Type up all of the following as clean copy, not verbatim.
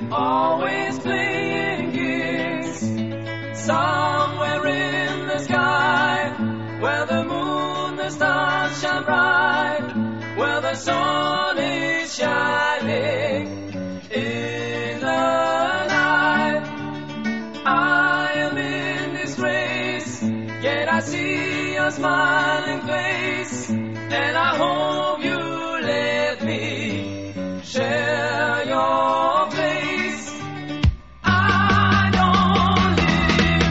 always playing gigs somewhere in the sky, where the moon, the stars shine bright, where the sun is shining in the night. I am in disgrace, yet I see your smiling face, and I hope you let me share your place. I don't live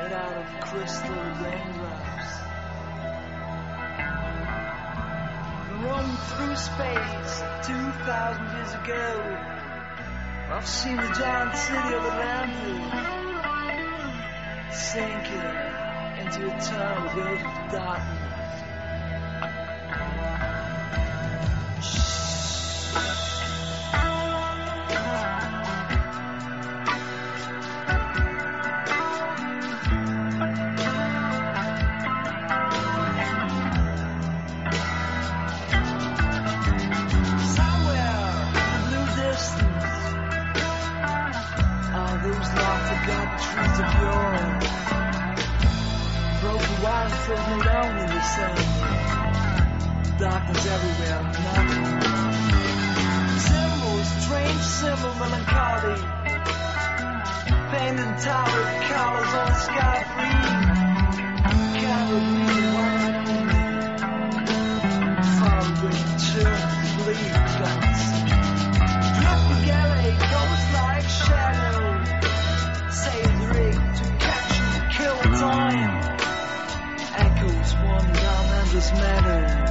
made out of crystal raindrops. Roamed through space 2,000 years ago. I've seen the giant city of Atlantis sinking into eternal growth of darkness. Trees of yore, broken wire floating around in the sun. Darkness everywhere, nothing. Symbols, strange symbol, melancholy. Painted tower colors on the sky free. Candle green, one and only. Far away, children, bleed clouds. Drift galley, ghost like shadow. Save the rig to catch and kill time. Echoes wander down endless meadows.